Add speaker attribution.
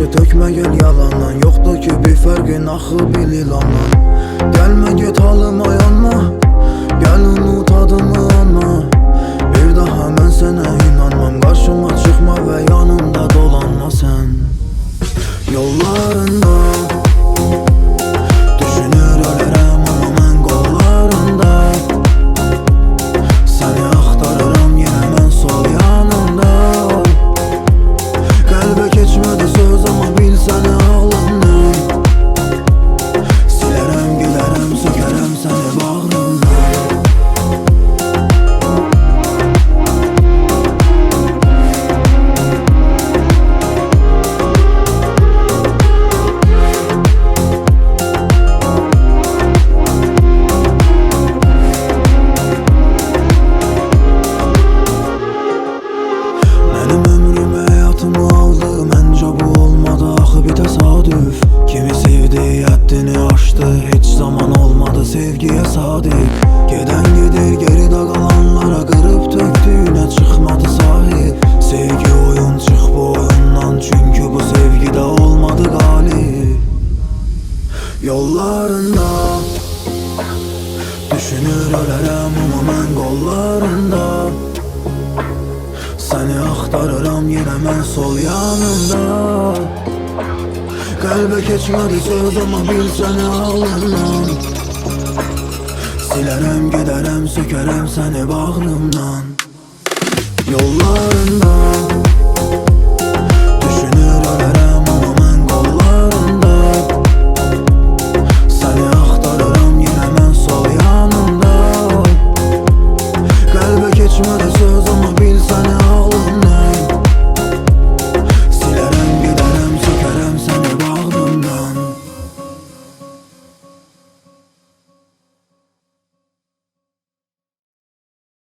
Speaker 1: ki tökme gel yalandan, yoktu ki bir farkın axı bil ilandan. Gelme git halıma yanma, gel unut adımı anma. Bir daha ben sana inanmam, karşıma çıkma ve yanımda dolanma sen. Yollarında düşünür ölerem ama ben kollarında. Seni aktarırım yine ben sol yanında. Kalbe geçmedi söz ama bil seni ağlamdan. Silerim giderim sökerim seni bağrımdan. Kimi sevdi haddini aştı, hiç zaman olmadı sevgiye sadık. Geden gider geride kalanlara, kırıp döktüğüne çıkmadı sahip. Sevgi oyun, çık bu oyundan, çünkü bu sevgide olmadı galip. Yollarında düşünür ölerem ama ben kollarında. Seni aktarırım yine ben sol yanımda. Kalbe geçmedi söz ama bil seni ağlamam. Silerim giderim sökerim seni bağrımdan. Yollarında